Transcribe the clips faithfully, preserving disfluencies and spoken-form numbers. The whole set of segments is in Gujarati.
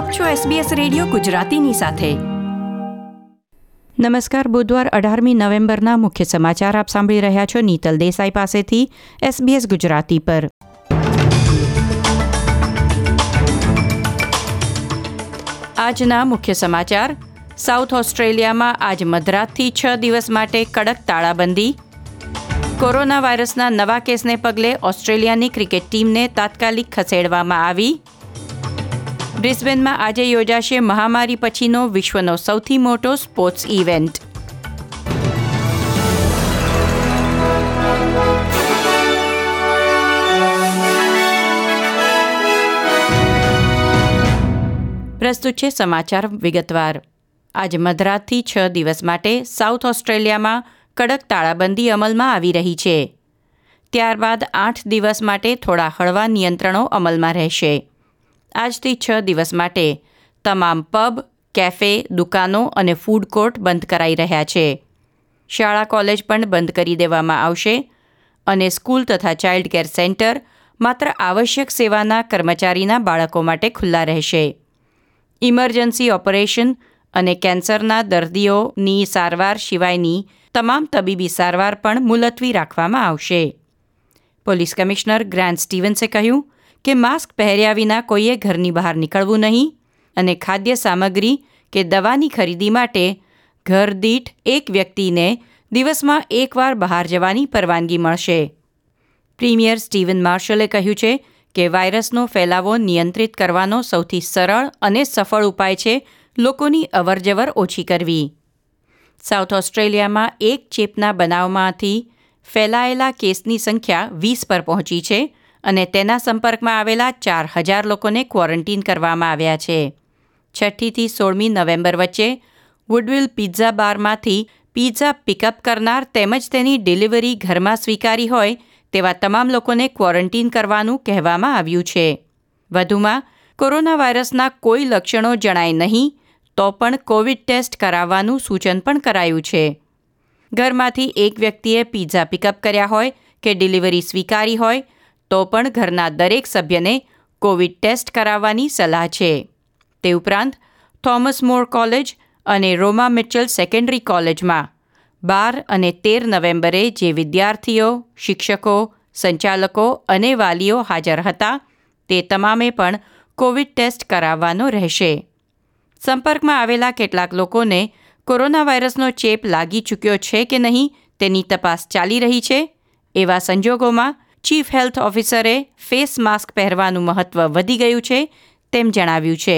આપ છો એસબીએસ રેડિયો ગુજરાતીની સાથે. નમસ્કાર. બુધવાર અઢારમી નવેમ્બરના મુખ્ય સમાચાર આપ સાંભળી રહ્યા છો નીતલ દેસાઈ પાસેથી એસબીએસ ગુજરાતી પર. આજના મુખ્ય સમાચાર. સાઉથ ઓસ્ટ્રેલિયામાં આજ મધરાતથી છ દિવસ માટે કડક તાળાબંધી. કોરોના વાયરસના નવા કેસને પગલે ઓસ્ટ્રેલિયાની ક્રિકેટ ટીમને તાત્કાલિક ખસેડવામાં આવી. બ્રિસ્બેનમાં આજે યોજાશે મહામારી પછીનો વિશ્વનો સૌથી મોટો સ્પોર્ટ્સ ઇવેન્ટ. પ્રસ્તુત છે સમાચાર વિગતવાર. આજ મધરાતથી છ દિવસ માટે સાઉથ ઓસ્ટ્રેલિયામાં કડક તાળાબંધી અમલમાં આવી રહી છે. ત્યારબાદ આઠ દિવસ માટે થોડા હળવા નિયંત્રણો અમલમાં રહેશે. આજથી છ દિવસ માટે તમામ પબ, કેફે, દુકાનો અને ફૂડ કોર્ટ બંધ કરાઈ રહ્યા છે. શાળા કોલેજ પણ બંધ કરી દેવામાં આવશે અને સ્કૂલ તથા ચાઇલ્ડ કેર સેન્ટર માત્ર આવશ્યક સેવાના કર્મચારીના બાળકો માટે ખુલ્લા રહેશે. ઇમરજન્સી ઓપરેશન અને કેન્સરના દર્દીઓની સારવાર સિવાયની તમામ તબીબી સારવાર પણ મુલતવી રાખવામાં આવશે. પોલીસ કમિશનર ગ્રાન્ટ સ્ટીવન્સે કહ્યું કે માસ્ક પહેર્યા વિના કોઈએ ઘરની બહાર નીકળવું નહીં અને ખાદ્ય સામગ્રી કે દવાની ખરીદી માટે ઘર દીઠ એક વ્યક્તિને દિવસમાં એકવાર બહાર જવાની પરવાનગી મળશે. પ્રીમિયર સ્ટીવન માર્શલે કહ્યું છે કે વાયરસનો ફેલાવો નિયંત્રિત કરવાનો સૌથી સરળ અને સફળ ઉપાય છે લોકોની અવરજવર ઓછી કરવી. સાઉથ ઓસ્ટ્રેલિયામાં એક ચેપના બનાવમાંથી ફેલાયેલા કેસની સંખ્યા વીસ પર પહોંચી છે અને તેના સંપર્કમાં આવેલા ચાર હજાર લોકોને ક્વોરન્ટીન કરવામાં આવ્યા છે. છઠ્ઠીથી સોળમી નવેમ્બર વચ્ચે વુડવિલ પિઝા બારમાંથી પિઝા પિકઅપ કરનાર તેમજ તેની ડિલિવરી ઘરમાં સ્વીકારી હોય તેવા તમામ લોકોને ક્વોરન્ટીન કરવાનું કહેવામાં આવ્યું છે. વધુમાં કોરોના વાયરસના કોઈ લક્ષણો જણાય નહીં તો પણ કોવિડ ટેસ્ટ કરાવવાનું સૂચન પણ કરાયું છે. ઘરમાંથી એક વ્યક્તિએ પિઝા પિકઅપ કર્યા હોય કે ડિલિવરી સ્વીકારી હોય તો પણ ઘરના દરેક સભ્યને કોવિડ ટેસ્ટ કરાવવાની સલાહ છે. તે ઉપરાંત થોમસ મોર કોલેજ અને રોમા મિચલ સેકન્ડરી કોલેજમાં બાર અને તેર નવેમ્બરે જે વિદ્યાર્થીઓ, શિક્ષકો, સંચાલકો અને વાલીઓ હાજર હતા તે તમામે પણ કોવિડ ટેસ્ટ કરાવવાનો રહેશે. સંપર્કમાં આવેલા કેટલાક લોકોને કોરોના વાયરસનો ચેપ લાગી ચૂક્યો છે કે નહીં તેની તપાસ ચાલી રહી છે. એવા સંજોગોમાં ચીફ હેલ્થ ઓફિસરે ફેસ માસ્ક પહેરવાનું મહત્ત્વ વધી ગયું છે તેમ જણાવ્યું છે.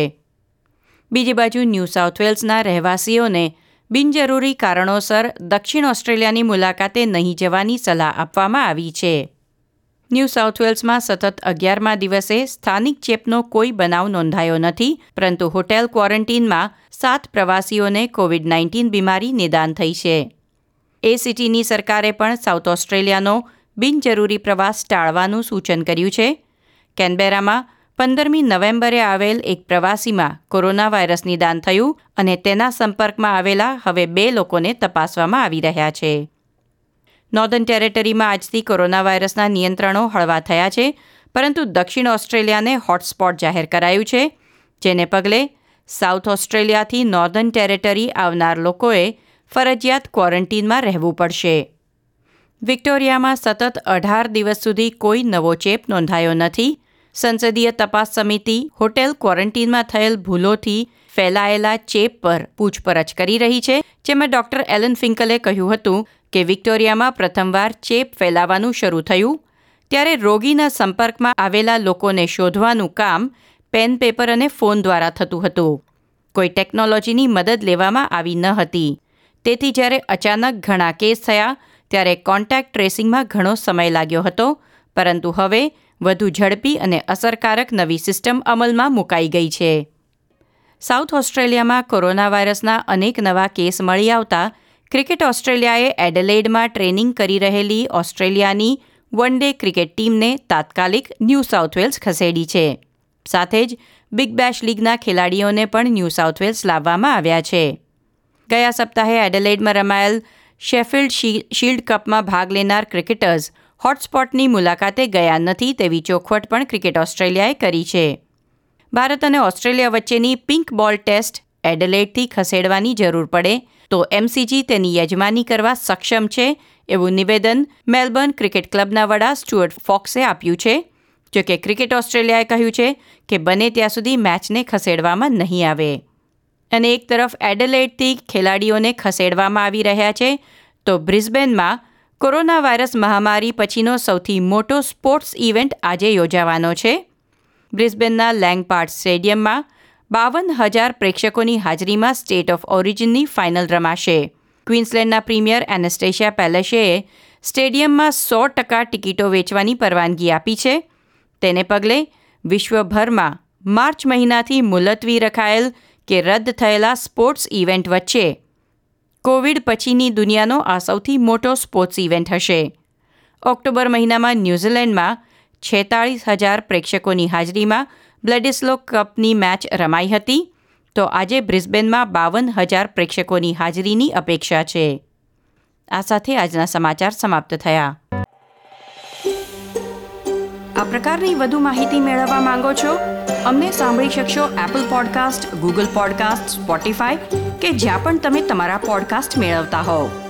બીજી બાજુ ન્યૂ સાઉથ વેલ્સના રહેવાસીઓને બિનજરૂરી કારણોસર દક્ષિણ ઓસ્ટ્રેલિયાની મુલાકાતે નહીં જવાની સલાહ આપવામાં આવી છે. ન્યૂ સાઉથ વેલ્સમાં સતત અગિયારમા દિવસે સ્થાનિક ચેપનો કોઈ બનાવ નોંધાયો નથી, પરંતુ હોટેલ ક્વોરન્ટીનમાં સાત પ્રવાસીઓને કોવિડ નાઇન્ટીન બીમારી નિદાન થઈ છે. એસીટીની સરકારે પણ સાઉથ ઓસ્ટ્રેલિયાનો બિનજરૂરી પ્રવાસ ટાળવાનું સૂચન કર્યું છે. કેનબેરામાં પંદરમી નવેમ્બરે આવેલ એક પ્રવાસીમાં કોરોના વાયરસ નિદાન થયું અને તેના સંપર્કમાં આવેલા હવે બે લોકોને તપાસવામાં આવી રહ્યા છે. નોર્ધન ટેરેટરીમાં આજથી કોરોના વાયરસના નિયંત્રણો હળવા થયા છે, પરંતુ દક્ષિણ ઓસ્ટ્રેલિયાને હોટસ્પોટ જાહેર કરાયું છે, જેને પગલે સાઉથ ઓસ્ટ્રેલિયાથી નોર્ધન ટેરેટરી આવનાર લોકોએ ફરજિયાત ક્વોરન્ટીનમાં રહેવું પડશે. વિક્ટોરિયામાં સતત અઢાર દિવસ સુધી કોઈ નવો ચેપ નોંધાયો નથી. સંસદીય તપાસ સમિતિ હોટેલ ક્વોરન્ટીનમાં થયેલ ભૂલોથી ફેલાયેલા ચેપ પર પૂછપરછ કરી રહી છે, જેમાં ડોક્ટર એલન ફિંકલે કહ્યું હતું કે વિક્ટોરિયામાં પ્રથમવાર ચેપ ફેલાવાનું શરૂ થયું ત્યારે રોગીના સંપર્કમાં આવેલા લોકોને શોધવાનું કામ પેન, પેપર અને ફોન દ્વારા થતું હતું. કોઈ ટેકનોલોજીની મદદ લેવામાં આવી ન હતી. તેથી જ્યારે અચાનક ઘણા કેસ થયા ત્યારે કોન્ટેક્ટ ટ્રેસિંગમાં ઘણો સમય લાગ્યો હતો, પરંતુ હવે વધુ ઝડપી અને અસરકારક નવી સિસ્ટમ અમલમાં મુકાઈ ગઈ છે. સાઉથ ઓસ્ટ્રેલિયામાં કોરોના વાયરસના અનેક નવા કેસ મળી આવતા ક્રિકેટ ઓસ્ટ્રેલિયાએ એડેલેડમાં ટ્રેનિંગ કરી રહેલી ઓસ્ટ્રેલિયાની વન ડે ક્રિકેટ ટીમને તાત્કાલિક ન્યૂ સાઉથ વેલ્સ ખસેડી છે. સાથે જ બિગ બેશ લીગના ખેલાડીઓને પણ ન્યૂ સાઉથ વેલ્સ લાવવામાં આવ્યા છે. ગયા સપ્તાહે એડેલેડમાં રમાયેલ શેફિલ્ડ શીલ્ડ કપમાં ભાગ લેનાર ક્રિકેટર્સ હોટસ્પોટની મુલાકાતે ગયા નથી તેવી ચોખવટ પણ ક્રિકેટ ઓસ્ટ્રેલિયાએ કરી છે. ભારત અને ઓસ્ટ્રેલિયા વચ્ચેની પિંક બોલ ટેસ્ટ એડલેડથી ખસેડવાની જરૂર પડે તો એમસીજી તેની યજમાની કરવા સક્ષમ છે એવું નિવેદન મેલબર્ન ક્રિકેટ ક્લબના વડા સ્ટુઅર્ટ ફોક્સે આપ્યું છે. જોકે ક્રિકેટ ઓસ્ટ્રેલિયાએ કહ્યું છે કે બને ત્યાં સુધી મેચને ખસેડવામાં નહીં આવે. અને એક તરફ એડલેડથી ખેલાડીઓને ખસેડવામાં આવી રહ્યા છે તો બ્રિસ્બેનમાં કોરોના વાયરસ મહામારી પછીનો સૌથી મોટો સ્પોર્ટ્સ ઇવેન્ટ આજે યોજાવાનો છે. બ્રિસ્બેનના લેંગપાર્ડ સ્ટેડિયમમાં બાવન હજાર પ્રેક્ષકોની હાજરીમાં સ્ટેટ ઓફ ઓરિજિનની ફાઇનલ રમાશે. ક્વીન્સલેન્ડના પ્રીમિયર એનેસ્ટેશિયા પેલેશેએ સ્ટેડિયમમાં સો ટકા ટિકિટો વેચવાની પરવાનગી આપી છે. તેને પગલે વિશ્વભરમાં માર્ચ મહિનાથી મુલતવી રખાયેલ કે રદ થયેલા સ્પોર્ટ્સ ઇવેન્ટ વચ્ચે કોવિડ પછીની દુનિયાનો આ સૌથી મોટો સ્પોર્ટ્સ ઇવેન્ટ હશે. ઓક્ટોબર મહિનામાં ન્યૂઝીલેન્ડમાં છેતાળીસ હજાર પ્રેક્ષકોની હાજરીમાં બ્લેડિસ્લો કપની મેચ રમાઈ હતી તો આજે બ્રિસ્બેનમાં બાવન હજાર પ્રેક્ષકોની હાજરીની અપેક્ષા છે. આ સાથે આજના સમાચાર સમાપ્ત થયા. આ પ્રકારની વધુ માહિતી મેળવવા માંગો છો? અમને સાંભળી શકશો Apple podcast, Google podcast, Spotify કે જ્યાં પણ તમે તમારા પોડકાસ્ટ મેળવતા હોવ.